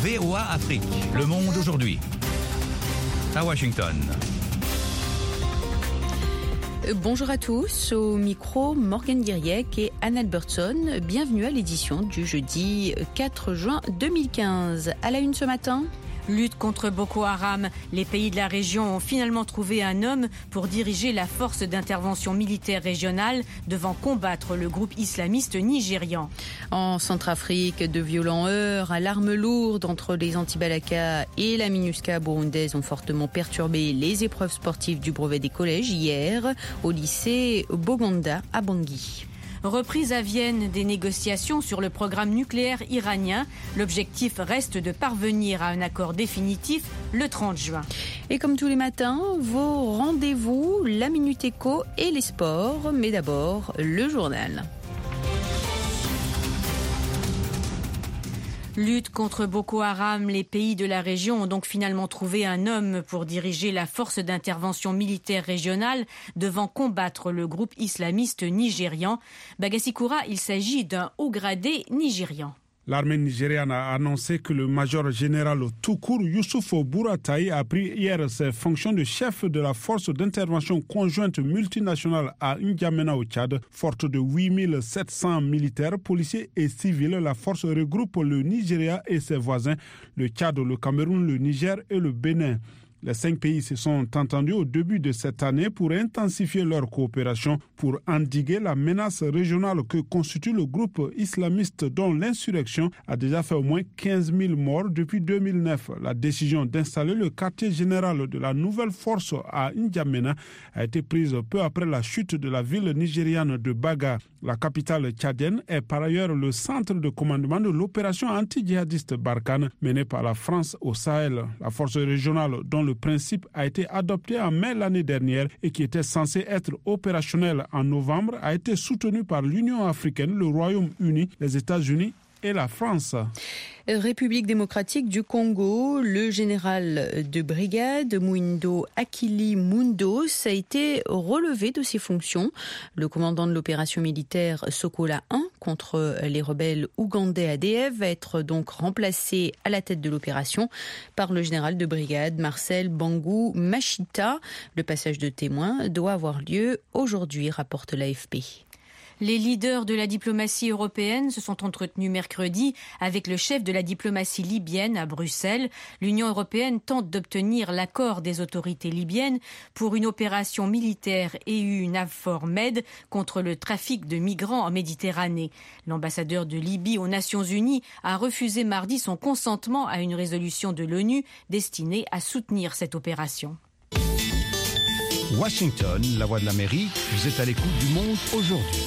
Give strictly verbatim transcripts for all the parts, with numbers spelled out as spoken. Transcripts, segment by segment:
V O A Afrique, le monde aujourd'hui. À Washington. Bonjour à tous, au micro Morgane Guiriec et Anne Albertson. Bienvenue à l'édition du jeudi quatre juin deux mille quinze. À la une ce matin. Lutte contre Boko Haram. Les pays de la région ont finalement trouvé un homme pour diriger la force d'intervention militaire régionale devant combattre le groupe islamiste nigérian. En Centrafrique, de violents heurts à l'arme lourde entre les Anti-Balaka et la MINUSCA burundaise ont fortement perturbé les épreuves sportives du brevet des collèges hier au lycée Boganda à Bangui. Reprise à Vienne des négociations sur le programme nucléaire iranien. L'objectif reste de parvenir à un accord définitif le trente juin. Et comme tous les matins, vos rendez-vous, la Minute Éco et les sports. Mais d'abord, le journal. Lutte contre Boko Haram, les pays de la région ont donc finalement trouvé un homme pour diriger la force d'intervention militaire régionale devant combattre le groupe islamiste nigérian. Bagassi-Koura, il s'agit d'un haut gradé nigérian. L'armée nigériane a annoncé que le major général tout-court Youssouf Bouratai a pris hier ses fonctions de chef de la force d'intervention conjointe multinationale à N'Djamena au Tchad. Forte de huit mille sept cents militaires, policiers et civils, la force regroupe le Nigeria et ses voisins, le Tchad, le Cameroun, le Niger et le Bénin. Les cinq pays se sont entendus au début de cette année pour intensifier leur coopération pour endiguer la menace régionale que constitue le groupe islamiste dont l'insurrection a déjà fait au moins quinze mille morts depuis deux mille neuf. La décision d'installer le quartier général de la nouvelle force à N'Djamena a été prise peu après la chute de la ville nigériane de Baga. La capitale tchadienne est par ailleurs le centre de commandement de l'opération anti-djihadiste Barkhane menée par la France au Sahel. La force régionale dont le Le principe a été adopté en mai l'année dernière et qui était censé être opérationnel en novembre a été soutenu par l'Union africaine, le Royaume-Uni, les États-Unis et la France. République démocratique du Congo, le général de brigade Mwindo Akili Mundos a été relevé de ses fonctions. Le commandant de l'opération militaire Sokola un contre les rebelles ougandais A D F va être donc remplacé à la tête de l'opération par le général de brigade Marcel Bangou Machita. Le passage de témoins doit avoir lieu aujourd'hui, rapporte l'A F P. Les leaders de la diplomatie européenne se sont entretenus mercredi avec le chef de la diplomatie libyenne à Bruxelles. L'Union européenne tente d'obtenir l'accord des autorités libyennes pour une opération militaire E U NAVFOR Med contre le trafic de migrants en Méditerranée. L'ambassadeur de Libye aux Nations Unies a refusé mardi son consentement à une résolution de l'ONU destinée à soutenir cette opération. Washington, la voix de l'Amérique, vous êtes à l'écoute du monde aujourd'hui.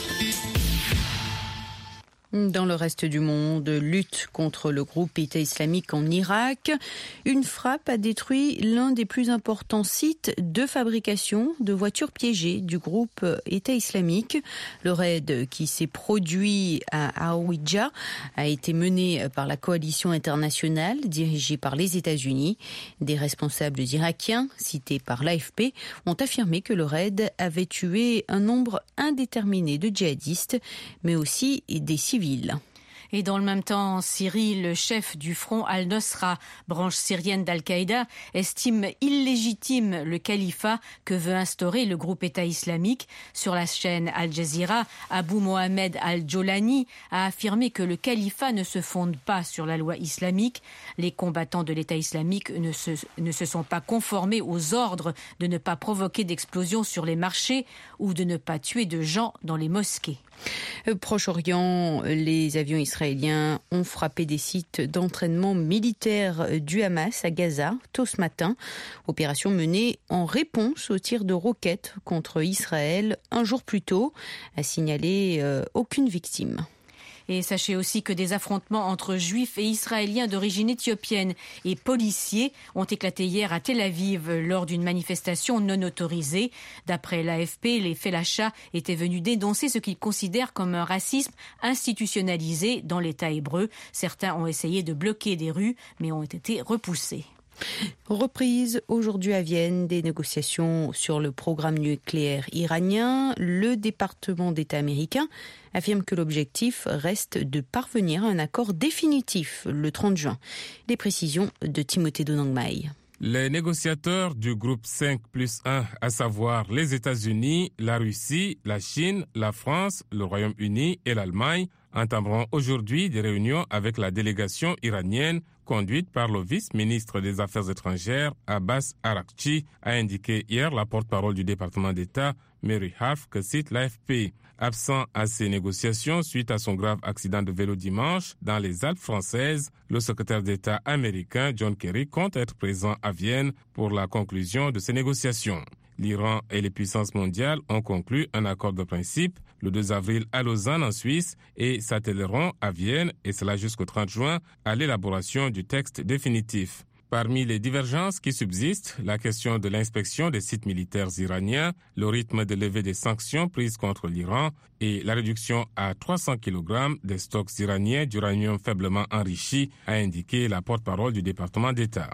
Dans le reste du monde, lutte contre le groupe État islamique en Irak. Une frappe a détruit l'un des plus importants sites de fabrication de voitures piégées du groupe État islamique. Le raid qui s'est produit à Hawija a été mené par la coalition internationale dirigée par les États-Unis. Des responsables irakiens, cités par l'A F P, ont affirmé que le raid avait tué un nombre indéterminé de djihadistes, mais aussi des civils. Et dans le même temps, en Syrie, le chef du front Al-Nosra, branche syrienne d'Al-Qaïda, estime illégitime le califat que veut instaurer le groupe État islamique. Sur la chaîne Al Jazeera, Abu Mohamed Al-Jolani a affirmé que le califat ne se fonde pas sur la loi islamique. Les combattants de l'État islamique ne se, ne se sont pas conformés aux ordres de ne pas provoquer d'explosions sur les marchés ou de ne pas tuer de gens dans les mosquées. Proche-Orient, les avions israéliens ont frappé des sites d'entraînement militaire du Hamas à Gaza tôt ce matin. Opération menée en réponse aux tirs de roquettes contre Israël un jour plus tôt, a signalé euh, aucune victime. Et sachez aussi que des affrontements entre juifs et israéliens d'origine éthiopienne et policiers ont éclaté hier à Tel Aviv lors d'une manifestation non autorisée. D'après l'A F P, les Felachas étaient venus dénoncer ce qu'ils considèrent comme un racisme institutionnalisé dans l'État hébreu. Certains ont essayé de bloquer des rues, mais ont été repoussés. Reprise aujourd'hui à Vienne des négociations sur le programme nucléaire iranien. Le département d'État américain affirme que l'objectif reste de parvenir à un accord définitif le trente juin. Les précisions de Timothée Donangmai. Les négociateurs du groupe cinq plus un, à savoir les États-Unis, la Russie, la Chine, la France, le Royaume-Uni et l'Allemagne, entameront aujourd'hui des réunions avec la délégation iranienne conduite par le vice-ministre des Affaires étrangères Abbas Araghchi, a indiqué hier la porte-parole du département d'État Mary Harf, que cite l'A F P. Absent à ces négociations suite à son grave accident de vélo dimanche dans les Alpes françaises, le secrétaire d'État américain John Kerry compte être présent à Vienne pour la conclusion de ces négociations. L'Iran et les puissances mondiales ont conclu un accord de principe le deux avril à Lausanne en Suisse et s'attelleront à Vienne, et cela jusqu'au trente juin, à l'élaboration du texte définitif. Parmi les divergences qui subsistent, la question de l'inspection des sites militaires iraniens, le rythme de levée des sanctions prises contre l'Iran et la réduction à trois cents kilogrammes des stocks iraniens d'uranium faiblement enrichi, a indiqué la porte-parole du département d'État.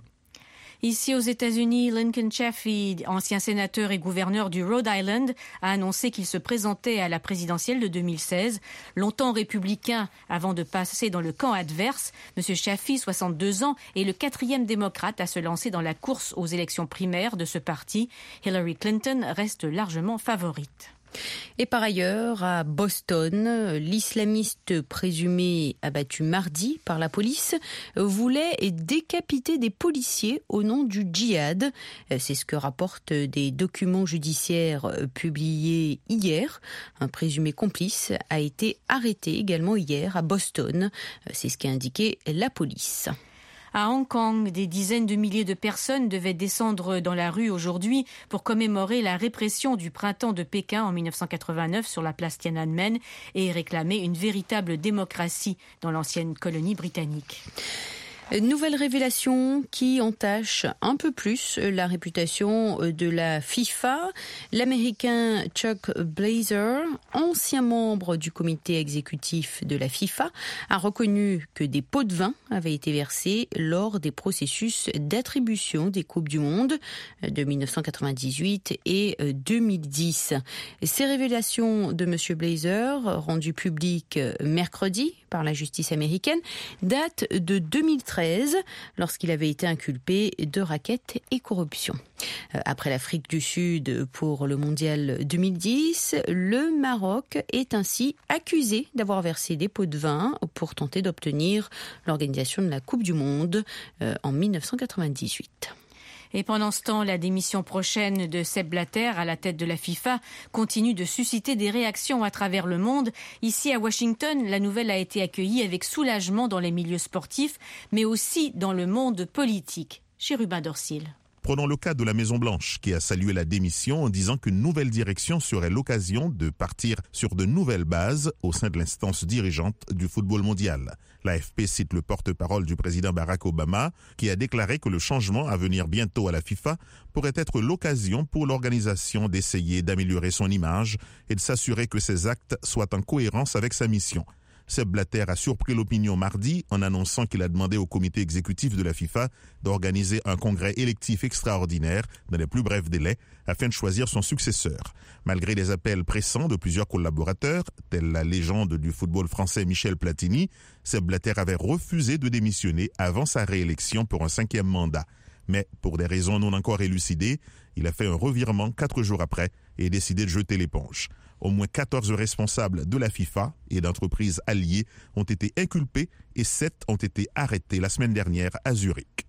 Ici aux États-Unis, Lincoln Chafee, ancien sénateur et gouverneur du Rhode Island, a annoncé qu'il se présentait à la présidentielle de deux mille seize. Longtemps républicain avant de passer dans le camp adverse, M. Chafee, soixante-deux ans, est le quatrième démocrate à se lancer dans la course aux élections primaires de ce parti. Hillary Clinton reste largement favorite. Et par ailleurs, à Boston, l'islamiste présumé abattu mardi par la police voulait décapiter des policiers au nom du djihad. C'est ce que rapportent des documents judiciaires publiés hier. Un présumé complice a été arrêté également hier à Boston. C'est ce qu'a indiqué la police. À Hong Kong, des dizaines de milliers de personnes devaient descendre dans la rue aujourd'hui pour commémorer la répression du printemps de Pékin en dix-neuf cent quatre-vingt-neuf sur la place Tiananmen et réclamer une véritable démocratie dans l'ancienne colonie britannique. Nouvelle révélation qui entache un peu plus la réputation de la FIFA. L'Américain Chuck Blazer, ancien membre du comité exécutif de la FIFA, a reconnu que des pots de vin avaient été versés lors des processus d'attribution des Coupes du Monde de dix-neuf cent quatre-vingt-dix-huit et deux mille dix. Ces révélations de M. Blazer, rendues publiques mercredi par la justice américaine, datent de deux mille treize. Lorsqu'il avait été inculpé de racket et corruption. Après l'Afrique du Sud pour le mondial deux mille dix, le Maroc est ainsi accusé d'avoir versé des pots de vin pour tenter d'obtenir l'organisation de la Coupe du Monde en dix-neuf cent quatre-vingt-dix-huit. Et pendant ce temps, la démission prochaine de Sepp Blatter à la tête de la FIFA continue de susciter des réactions à travers le monde. Ici à Washington, la nouvelle a été accueillie avec soulagement dans les milieux sportifs, mais aussi dans le monde politique. Chez Ruben Dorsil. Prenons le cas de la Maison-Blanche, qui a salué la démission en disant qu'une nouvelle direction serait l'occasion de partir sur de nouvelles bases au sein de l'instance dirigeante du football mondial. L'A F P cite le porte-parole du président Barack Obama, qui a déclaré que le changement à venir bientôt à la FIFA pourrait être l'occasion pour l'organisation d'essayer d'améliorer son image et de s'assurer que ses actes soient en cohérence avec sa mission. Sepp Blatter a surpris l'opinion mardi en annonçant qu'il a demandé au comité exécutif de la FIFA d'organiser un congrès électif extraordinaire dans les plus brefs délais afin de choisir son successeur. Malgré les appels pressants de plusieurs collaborateurs, tels la légende du football français Michel Platini, Sepp Blatter avait refusé de démissionner avant sa réélection pour un cinquième mandat. Mais pour des raisons non encore élucidées, il a fait un revirement quatre jours après et décidé de jeter l'éponge. Au moins quatorze responsables de la FIFA et d'entreprises alliées ont été inculpés et sept ont été arrêtés la semaine dernière à Zurich.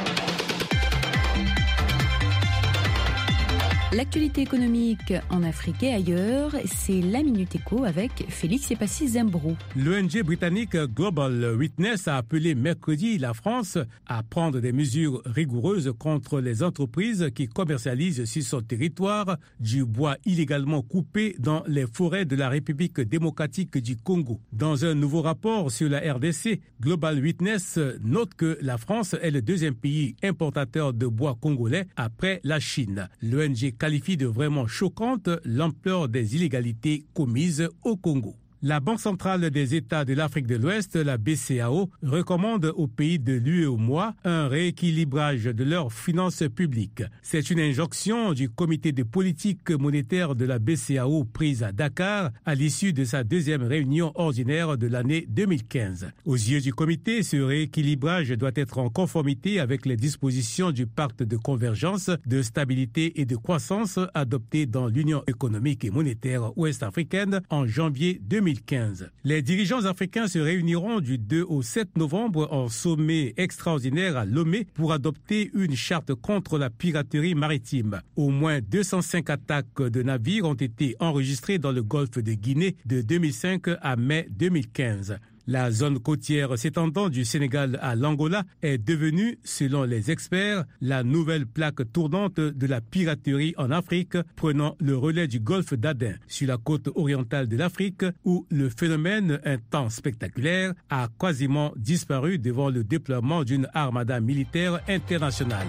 L'actualité économique en Afrique et ailleurs, c'est la Minute Éco avec Félix Epassi Zembrou. L'O N G britannique Global Witness a appelé mercredi la France à prendre des mesures rigoureuses contre les entreprises qui commercialisent sur son territoire du bois illégalement coupé dans les forêts de la République démocratique du Congo. Dans un nouveau rapport sur la R D C, Global Witness note que la France est le deuxième pays importateur de bois congolais après la Chine. L'O N G qualifie de vraiment choquante l'ampleur des illégalités commises au Congo. La Banque centrale des États de l'Afrique de l'Ouest, la B C A O, recommande aux pays de l'U E M O A un rééquilibrage de leurs finances publiques. C'est une injonction du comité de politique monétaire de la B C A O prise à Dakar à l'issue de sa deuxième réunion ordinaire de l'année deux mille quinze. Aux yeux du comité, ce rééquilibrage doit être en conformité avec les dispositions du pacte de convergence, de stabilité et de croissance adopté dans l'Union économique et monétaire ouest-africaine en janvier deux mille quinze. Les dirigeants africains se réuniront du deux au sept novembre en sommet extraordinaire à Lomé pour adopter une charte contre la piraterie maritime. Au moins deux cent cinq attaques de navires ont été enregistrées dans le golfe de Guinée de deux mille cinq à mai deux mille quinze. La zone côtière s'étendant du Sénégal à l'Angola est devenue, selon les experts, la nouvelle plaque tournante de la piraterie en Afrique, prenant le relais du golfe d'Aden, sur la côte orientale de l'Afrique, où le phénomène, un temps spectaculaire, a quasiment disparu devant le déploiement d'une armada militaire internationale.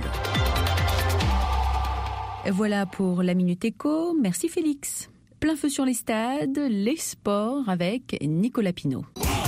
Voilà pour la Minute Éco. Merci Félix. Plein feu sur les stades, les sports avec Nicolas Pinault.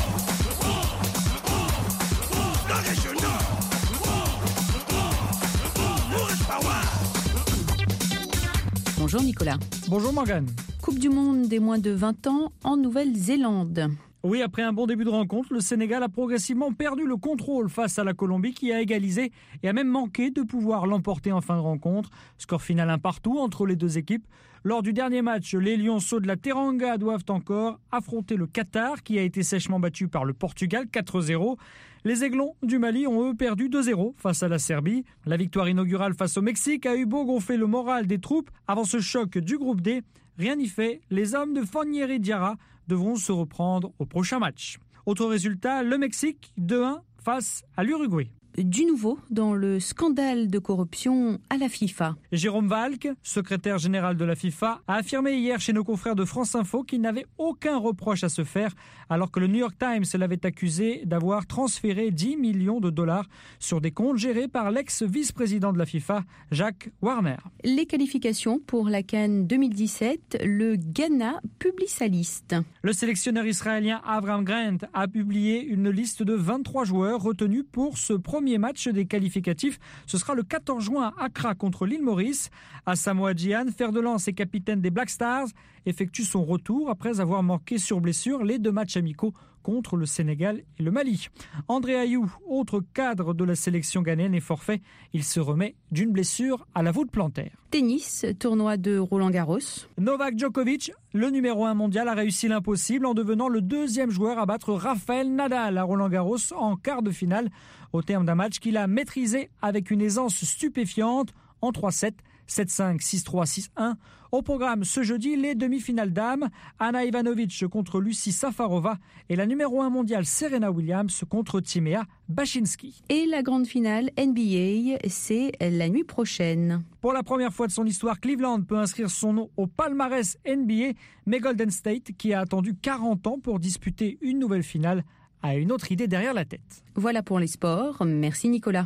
Bonjour Nicolas. Bonjour Morgane. Coupe du monde des moins de vingt ans en Nouvelle-Zélande. Oui, après un bon début de rencontre, le Sénégal a progressivement perdu le contrôle face à la Colombie qui a égalisé et a même manqué de pouvoir l'emporter en fin de rencontre. Score final un partout entre les deux équipes. Lors du dernier match, les Lionceaux de la Teranga doivent encore affronter le Qatar qui a été sèchement battu par le Portugal quatre zéro. Les Aiglons du Mali ont eux perdu deux zéro face à la Serbie. La victoire inaugurale face au Mexique a eu beau gonfler le moral des troupes avant ce choc du groupe D. Rien n'y fait, les hommes de Fournieri Diarra devront se reprendre au prochain match. Autre résultat, le Mexique deux un face à l'Uruguay. Du nouveau dans le scandale de corruption à la FIFA. Jérôme Valk, secrétaire général de la FIFA, a affirmé hier chez nos confrères de France Info qu'il n'avait aucun reproche à se faire alors que le New York Times l'avait accusé d'avoir transféré dix millions de dollars sur des comptes gérés par l'ex-vice-président de la FIFA, Jacques Warner. Les qualifications pour la CAN deux mille dix-sept, le Ghana publie sa liste. Le sélectionneur israélien Avram Grant a publié une liste de vingt-trois joueurs retenus pour ce premier Premier match des qualificatifs, ce sera le quatorze juin à Accra contre l'île Maurice. Asamoah Gyan, fer de lance et capitaine des Black Stars, effectue son retour après avoir manqué sur blessure les deux matchs amicaux contre le Sénégal et le Mali. André Ayew, autre cadre de la sélection ghanéenne, est forfait. Il se remet d'une blessure à la voûte plantaire. Tennis, tournoi de Roland-Garros. Novak Djokovic, le numéro un mondial, a réussi l'impossible en devenant le deuxième joueur à battre Rafael Nadal à Roland-Garros en quart de finale, au terme d'un match qu'il a maîtrisé avec une aisance stupéfiante en trois sept, sept cinq, six trois, six un. Au programme ce jeudi, les demi-finales dames, Ana Ivanovic contre Lucie Safarova et la numéro un mondiale Serena Williams contre Timea Bacsinszky. Et la grande finale N B A, c'est la nuit prochaine. Pour la première fois de son histoire, Cleveland peut inscrire son nom au palmarès N B A, mais Golden State, qui a attendu quarante ans pour disputer une nouvelle finale, a une autre idée derrière la tête. Voilà pour les sports. Merci Nicolas.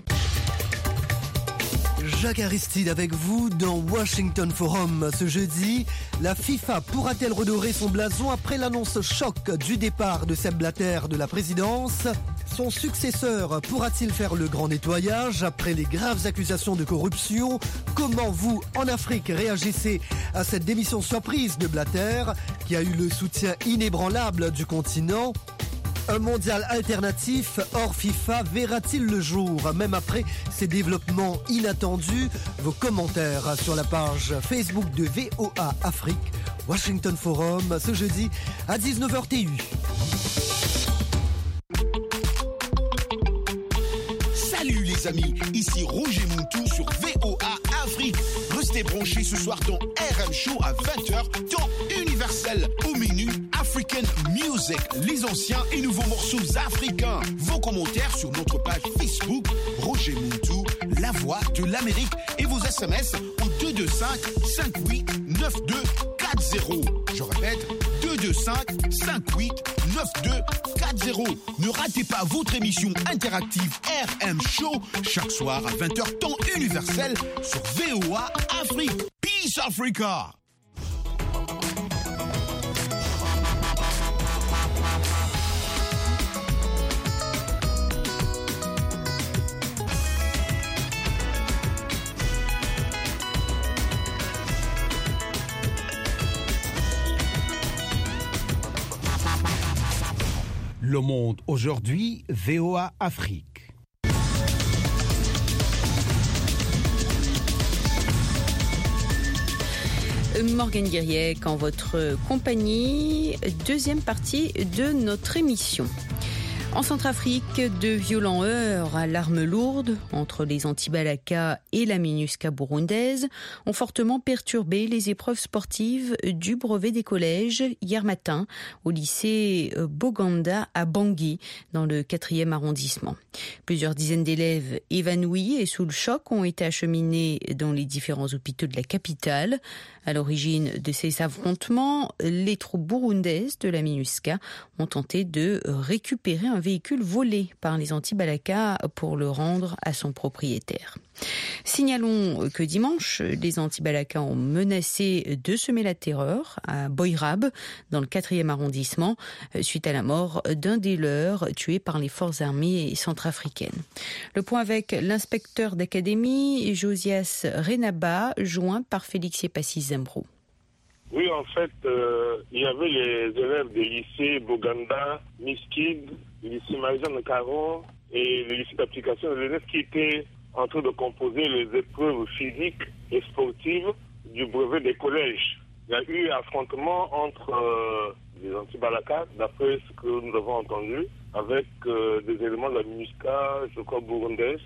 Jacques Aristide avec vous dans Washington Forum. Ce jeudi, la FIFA pourra-t-elle redorer son blason après l'annonce choc du départ de Sepp Blatter de la présidence ? Son successeur pourra-t-il faire le grand nettoyage après les graves accusations de corruption ? Comment vous, en Afrique, réagissez à cette démission surprise de Blatter, qui a eu le soutien inébranlable du continent ? Un mondial alternatif hors FIFA verra-t-il le jour, même après ces développements inattendus ? Vos commentaires sur la page Facebook de V O A Afrique, Washington Forum, ce jeudi à dix-neuf heures T U. Salut les amis, ici Roger Muntu sur V O A Afrique. Restez branchés ce soir dans R M Show à vingt heures, temps universel. Au menu, African Music, les anciens et nouveaux morceaux africains. Vos commentaires sur notre page Facebook, Roger Muntu, la voix de l'Amérique. Et vos S M S au deux deux cinq, cinq huit, neuf deux quatre zéro. Je répète, deux deux cinq, cinq huit, neuf deux quatre zéro. Ne ratez pas votre émission interactive R M Show chaque soir à vingt heures, temps universel sur V O A Afrique. Peace Africa! Le Monde aujourd'hui, V O A Afrique. Morgane Guiriec en votre compagnie, deuxième partie de notre émission. En Centrafrique, de violents heurts à l'arme lourde entre les Anti-Balaka et la MINUSCA burundaise ont fortement perturbé les épreuves sportives du brevet des collèges hier matin au lycée Boganda à Bangui, dans le quatrième arrondissement. Plusieurs dizaines d'élèves évanouis et sous le choc ont été acheminés dans les différents hôpitaux de la capitale. À l'origine de ces affrontements, les troupes burundaises de la MINUSCA ont tenté de récupérer un véhicule volé par les Anti-Balaka pour le rendre à son propriétaire. Signalons que dimanche, les Anti-Balaka ont menacé de semer la terreur à Boyrab, dans le quatrième arrondissement, suite à la mort d'un des leurs tué par les forces armées centrafricaines. Le point avec l'inspecteur d'académie, Josias Renaba, joint par Félix Passis Zembrou. Oui, en fait, euh, il y avait les élèves des lycées Boganda, Miskid, le lycée Marie-Jeanne Caron et le lycée d'application de l'E N E F qui étaient en train de composer les épreuves physiques et sportives du brevet des collèges. Il y a eu affrontement entre euh, les Anti-Balaka, d'après ce que nous avons entendu, avec euh, des éléments de la MINUSCA, je crois, burundaise.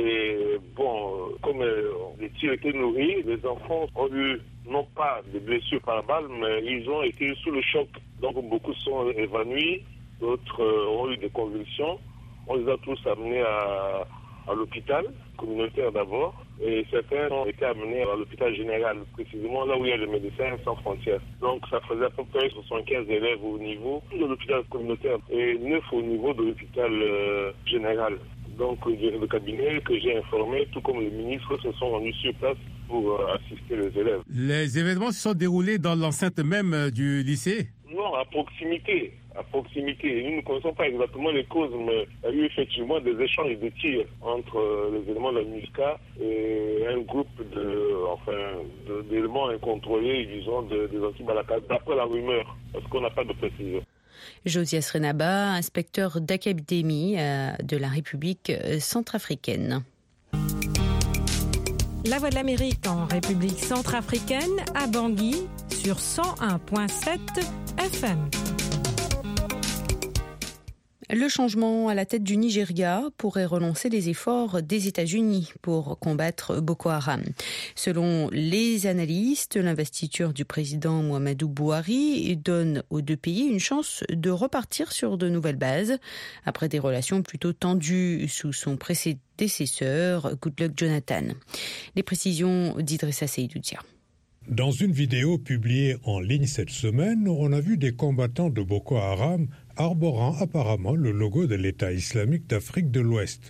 Et bon, comme euh, les tirs étaient nourris, les enfants ont eu non pas des blessures par balle, mais ils ont été sous le choc. Donc beaucoup sont évanouis, d'autres euh, ont eu des convulsions. On les a tous amenés à, à l'hôpital communautaire d'abord, et certains ont été amenés à l'hôpital général, précisément là où il y a le médecin sans frontières. Donc ça faisait à peu près soixante-quinze élèves au niveau de l'hôpital communautaire et neuf au niveau de l'hôpital euh, général. Donc le cabinet que j'ai informé, tout comme le ministre, se sont rendus sur place pour euh, assister les élèves. Les événements se sont déroulés dans l'enceinte même euh, du lycée? Non, à proximité. À proximité. Nous ne connaissons pas exactement les causes, mais il y a eu effectivement des échanges de tirs entre euh, les éléments de la MINUSCA et un groupe de, enfin, de, d'éléments incontrôlés, disons, de, des Anti-Balaka, d'après la rumeur, parce qu'on n'a pas de précision. Josias Renaba, inspecteur d'académie de la République centrafricaine. La Voix de l'Amérique en République centrafricaine à Bangui sur cent un virgule sept F M. Le changement à la tête du Nigeria pourrait relancer les efforts des États-Unis pour combattre Boko Haram. Selon les analystes, l'investiture du président Muhammadu Buhari donne aux deux pays une chance de repartir sur de nouvelles bases après des relations plutôt tendues sous son prédécesseur Goodluck Jonathan. Les précisions d'Idrissa Seydoudia. Dans une vidéo publiée en ligne cette semaine, on a vu des combattants de Boko Haram arborant apparemment le logo de l'État islamique d'Afrique de l'Ouest.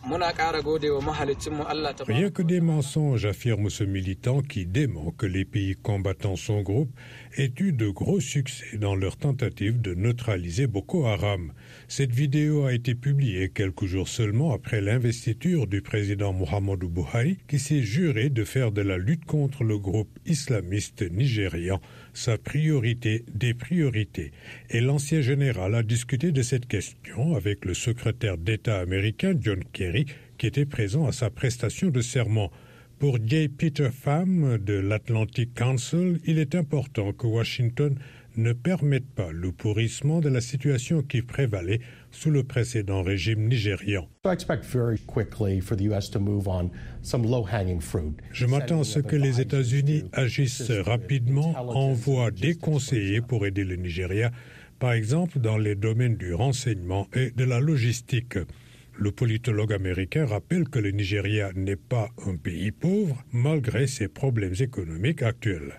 Rien que des mensonges, affirme ce militant qui dément que les pays combattant son groupe aient eu de gros succès dans leur tentative de neutraliser Boko Haram. Cette vidéo a été publiée quelques jours seulement après l'investiture du président Muhammadu Buhari qui s'est juré de faire de la lutte contre le groupe islamiste nigérian sa priorité des priorités. Et l'ancien général a discuté de cette question avec le secrétaire d'État américain John Kerry, qui était présent à sa prestation de serment. Pour J. Peter Pham de l'Atlantic Council, il est important que Washington ne permette pas le pourrissement de la situation qui prévalait sous le précédent régime nigérian. Je m'attends à ce que les États-Unis agissent rapidement, envoient des conseillers pour aider le Nigeria, par exemple dans les domaines du renseignement et de la logistique. Le politologue américain rappelle que le Nigeria n'est pas un pays pauvre malgré ses problèmes économiques actuels.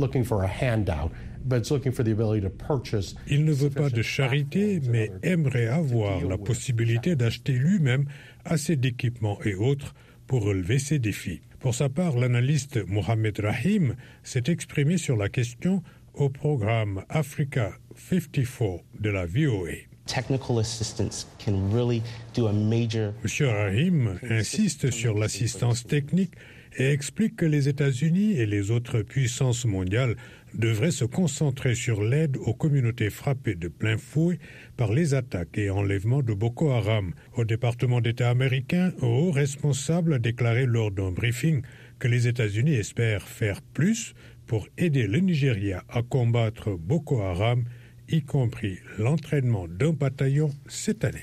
Il ne veut pas de charité, mais aimerait avoir la possibilité d'acheter lui-même assez d'équipements et autres pour relever ces défis. Pour sa part, l'analyste Mohamed Rahim s'est exprimé sur la question au programme Africa cinquante-quatre de la V O A. Monsieur Rahim insiste sur l'assistance technique et explique que les États-Unis et les autres puissances mondiales devraient se concentrer sur l'aide aux communautés frappées de plein fouet par les attaques et enlèvements de Boko Haram. Au département d'État américain, un haut responsable a déclaré lors d'un briefing que les États-Unis espèrent faire plus pour aider le Nigeria à combattre Boko Haram, y compris l'entraînement d'un bataillon cette année.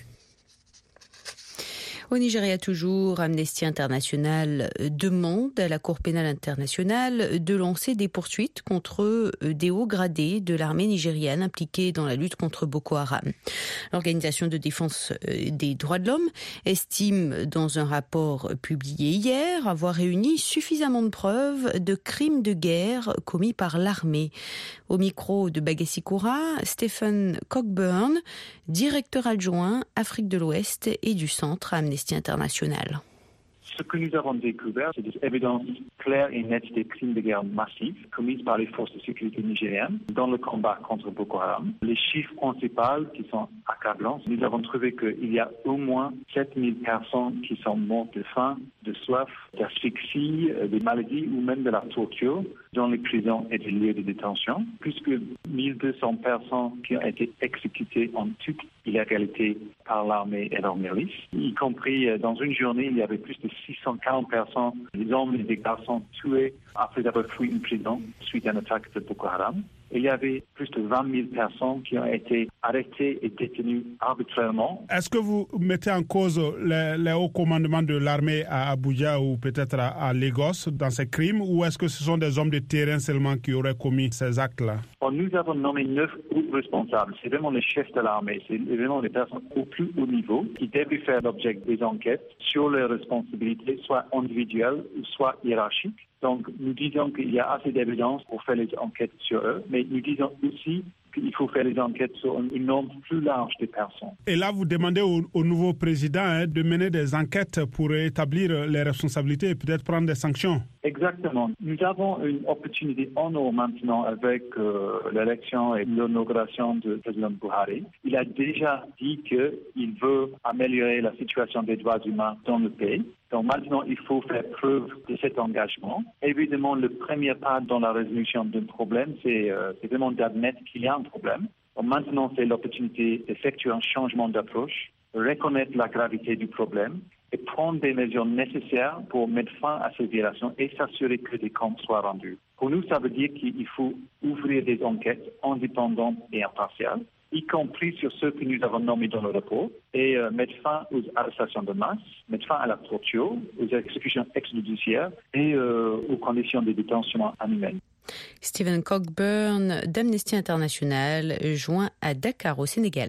Au Nigeria toujours, Amnesty International demande à la Cour pénale internationale de lancer des poursuites contre des hauts gradés de l'armée nigériane impliqués dans la lutte contre Boko Haram. L'Organisation de défense des droits de l'homme estime dans un rapport publié hier avoir réuni suffisamment de preuves de crimes de guerre commis par l'armée. Au micro de Bagassi Koura, Stephen Cockburn, directeur adjoint Afrique de l'Ouest et du Centre Amnesty International. Ce que nous avons découvert, c'est des évidences claires et nettes des crimes de guerre massifs commis par les forces de sécurité nigériennes dans le combat contre Boko Haram. Les chiffres principaux qui sont accablants, nous avons trouvé qu'il y a au moins sept mille personnes qui sont mortes de faim, de soif, d'asphyxie, de maladies ou même de la torture dans les prisons et les lieux de détention. Plus que mille deux cents personnes qui ont été exécutées en toute illégalité par l'armée et leurs milices, y compris dans une journée, il y avait plus de six cent quarante personnes, des hommes et des garçons tués après avoir fui une prison suite à une attaque de Boko Haram. Il y avait plus de vingt mille personnes qui ont été arrêtées et détenues arbitrairement. Est-ce que vous mettez en cause les, les hauts commandements de l'armée à Abuja ou peut-être à, à Lagos dans ces crimes, ou est-ce que ce sont des hommes de terrain seulement qui auraient commis ces actes-là? Bon, nous avons nommé neuf hauts responsables. C'est vraiment les chefs de l'armée. C'est vraiment les personnes au plus haut niveau qui devaient faire l'objet des enquêtes sur leurs responsabilités, soit individuelles ou soit hiérarchiques. Donc, nous disons qu'il y a assez d'évidence pour faire les enquêtes sur eux, mais nous disons aussi qu'il faut faire les enquêtes sur un nombre plus large de personnes. Et là, vous demandez au, au nouveau président hein, de mener des enquêtes pour établir les responsabilités et peut-être prendre des sanctions. Exactement. Nous avons une opportunité en or maintenant avec euh, l'élection et l'inauguration du président Buhari. Il a déjà dit qu'il veut améliorer la situation des droits humains dans le pays. Donc maintenant, il faut faire preuve de cet engagement. Évidemment, le premier pas dans la résolution d'un problème, c'est, euh, c'est vraiment d'admettre qu'il y a un problème. Donc maintenant, c'est l'opportunité d'effectuer un changement d'approche, reconnaître la gravité du problème et prendre des mesures nécessaires pour mettre fin à ces violations et s'assurer que des comptes soient rendus. Pour nous, ça veut dire qu'il faut ouvrir des enquêtes indépendantes et impartiales, y compris sur ceux que nous avons nommés dans le rapport, et euh, mettre fin aux arrestations de masse, mettre fin à la torture, aux exécutions extrajudiciaires et euh, aux conditions de détention inhumaines. Stephen Cockburn d'Amnesty International, joint à Dakar au Sénégal.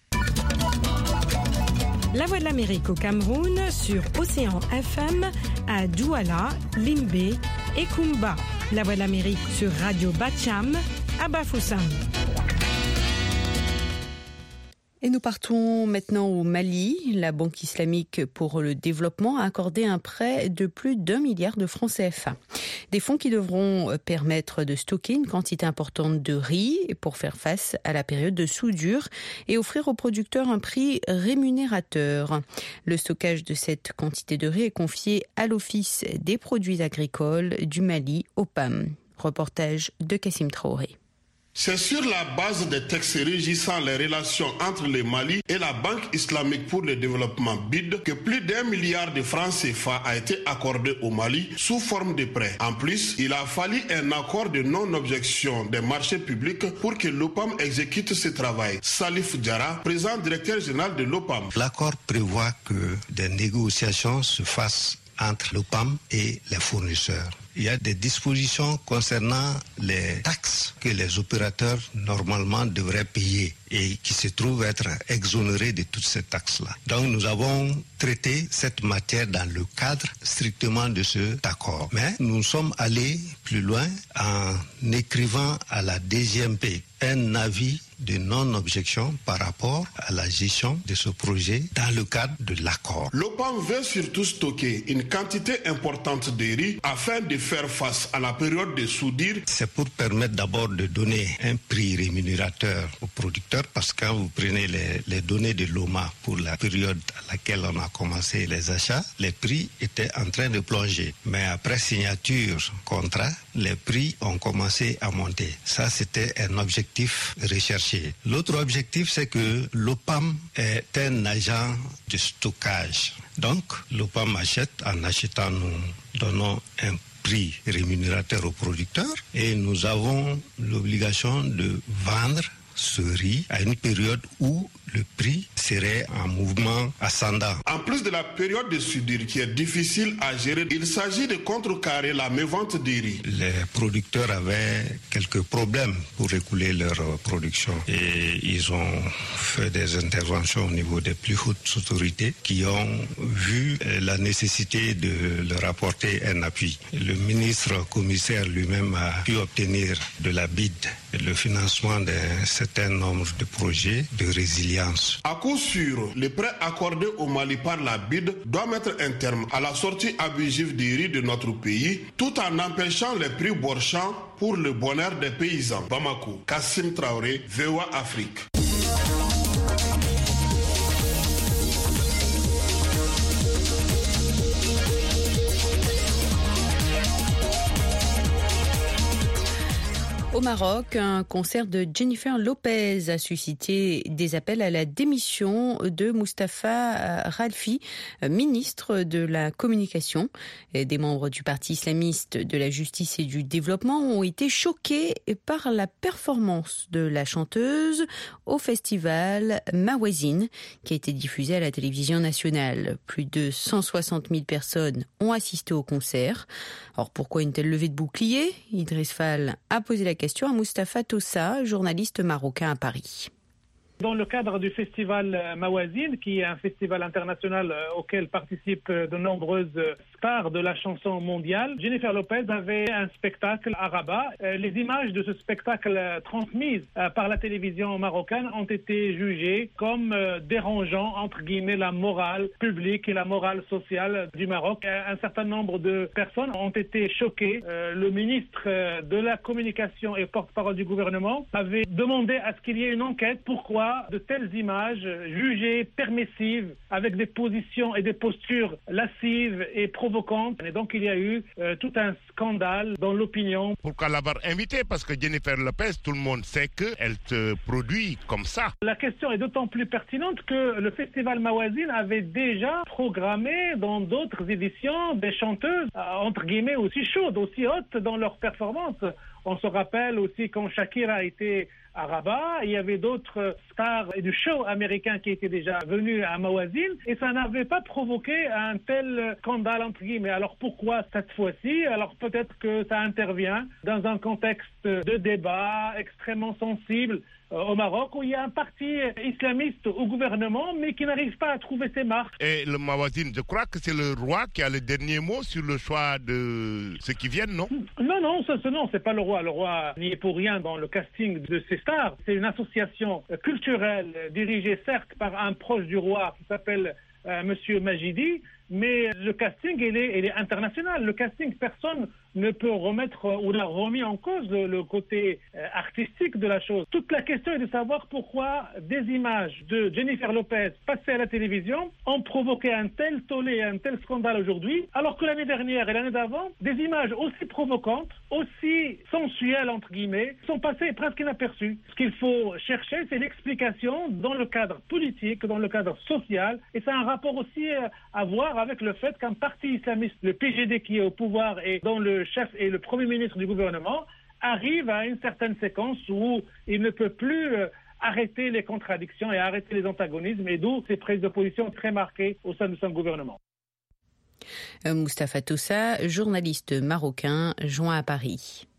La Voix de l'Amérique au Cameroun sur Océan F M à Douala, Limbe et Kumba. La Voix de l'Amérique sur Radio Bacham à Bafoussam. Et nous partons maintenant au Mali. La Banque islamique pour le développement a accordé un prêt de plus d'un milliard de francs C F A. Des fonds qui devront permettre de stocker une quantité importante de riz pour faire face à la période de soudure et offrir aux producteurs un prix rémunérateur. Le stockage de cette quantité de riz est confié à l'Office des produits agricoles du Mali, O P A M. Reportage de Kassim Traoré. C'est sur la base des textes régissant les relations entre le Mali et la Banque islamique pour le développement B I D que plus d'un milliard de francs C F A a été accordé au Mali sous forme de prêt. En plus, il a fallu un accord de non-objection des marchés publics pour que l'O P A M exécute ce travail. Salif Diarra, président directeur général de l'O P A M. L'accord prévoit que des négociations se fassent entre l'O P A M et les fournisseurs. Il y a des dispositions concernant les taxes que les opérateurs normalement devraient payer et qui se trouvent être exonérés de toutes ces taxes-là. Donc nous avons traité cette matière dans le cadre strictement de cet accord. Mais nous sommes allés plus loin en écrivant à la D G M P un avis de non-objection par rapport à la gestion de ce projet dans le cadre de l'accord. L'OPAM veut surtout stocker une quantité importante de riz afin de faire face à la période de soudure. C'est pour permettre d'abord de donner un prix rémunérateur aux producteurs, parce que quand vous prenez les, les données de l'O M A pour la période à laquelle on a commencé les achats, les prix étaient en train de plonger. Mais après signature contrat, les prix ont commencé à monter. Ça, c'était un objectif recherché. L'autre objectif, c'est que l'OPAM est un agent de stockage. Donc, l'OPAM achète. En achetant, nous donnons un prix rémunérateur aux producteurs et nous avons l'obligation de vendre ce riz à une période où le prix serait en mouvement ascendant. En plus de la période de soudure qui est difficile à gérer, il s'agit de contrecarrer la mévente des riz. Les producteurs avaient quelques problèmes pour écouler leur production et ils ont fait des interventions au niveau des plus hautes autorités qui ont vu la nécessité de leur apporter un appui. Le ministre commissaire lui-même a pu obtenir de la B I D le financement d'un certain nombre de projets de résilience. À coup sûr, les prêts accordés au Mali par la B I D doivent mettre un terme à la sortie abusive des riz de notre pays, tout en empêchant les prix borchants pour le bonheur des paysans. Bamako, Kassim Traoré, V O A Afrique. Au Maroc, un concert de Jennifer Lopez a suscité des appels à la démission de Mustapha Ralfi, ministre de la Communication. Des membres du Parti islamiste de la Justice et du Développement ont été choqués par la performance de la chanteuse au festival Mawazine, qui a été diffusé à la télévision nationale. Plus de cent soixante mille personnes ont assisté au concert. Alors pourquoi une telle levée de bouclier ? Idriss Fall a posé la question à Mustapha Toussa, journaliste marocain à Paris. Dans le cadre du festival Mawazine, qui est un festival international auquel participent de nombreuses stars de la chanson mondiale, Jennifer Lopez avait un spectacle à Rabat. Les images de ce spectacle transmises par la télévision marocaine ont été jugées comme dérangeant, entre guillemets, la morale publique et la morale sociale du Maroc. Un certain nombre de personnes ont été choquées. Le ministre de la Communication et porte-parole du gouvernement avait demandé à ce qu'il y ait une enquête. Pourquoi de telles images jugées permissives avec des positions et des postures lascives et provocantes. Et donc il y a eu euh, tout un scandale dans l'opinion. Pourquoi l'avoir invitée? Parce que Jennifer Lopez, tout le monde sait qu'elle se produit comme ça. La question est d'autant plus pertinente que le festival Mawazine avait déjà programmé dans d'autres éditions des chanteuses, euh, entre guillemets, aussi chaudes, aussi hautes dans leur performance. On se rappelle aussi quand Shakira a été à Rabat, il y avait d'autres stars du show américain qui étaient déjà venus à Mawazine et ça n'avait pas provoqué un tel scandale entre guillemets. Alors pourquoi cette fois-ci? Alors peut-être que ça intervient dans un contexte de débat extrêmement sensible au Maroc où il y a un parti islamiste au gouvernement mais qui n'arrive pas à trouver ses marques. Et le Mawazine, je crois que c'est le roi qui a le dernier mot sur le choix de ceux qui viennent, non? Non, non, ça, ça, non, c'est pas le roi. Le roi n'y est pour rien dans le casting de ces stars. C'est une association culturelle dirigée certes par un proche du roi qui s'appelle euh, Monsieur Majidi, mais le casting, il est, il est international. Le casting, personne ne peut remettre ou l'a remis en cause le, le côté euh, artistique de la chose. Toute la question est de savoir pourquoi des images de Jennifer Lopez passées à la télévision ont provoqué un tel tollé, un tel scandale aujourd'hui, alors que l'année dernière et l'année d'avant, des images aussi provocantes, aussi sensuelles entre guillemets, sont passées presque inaperçues. Ce qu'il faut chercher, c'est l'explication dans le cadre politique, dans le cadre social, et ça a un rapport aussi euh, à voir avec le fait qu'un parti islamiste, le P J D qui est au pouvoir et dont le chef et le premier ministre du gouvernement, arrive à une certaine séquence où il ne peut plus euh, arrêter les contradictions et arrêter les antagonismes, et d'où ces prises de position très marquées au sein de son gouvernement. Mustapha Toussa, journaliste marocain, joint à Paris.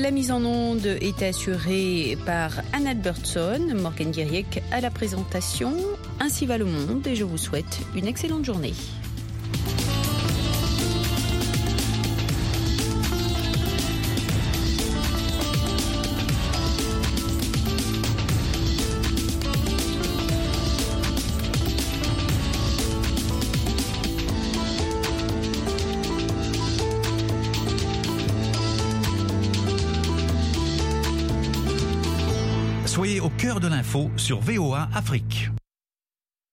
La mise en onde est assurée par Anne Albertson, Morgan Diriek à la présentation. Ainsi va le monde et je vous souhaite une excellente journée. Soyez au cœur de l'info sur V O A Afrique.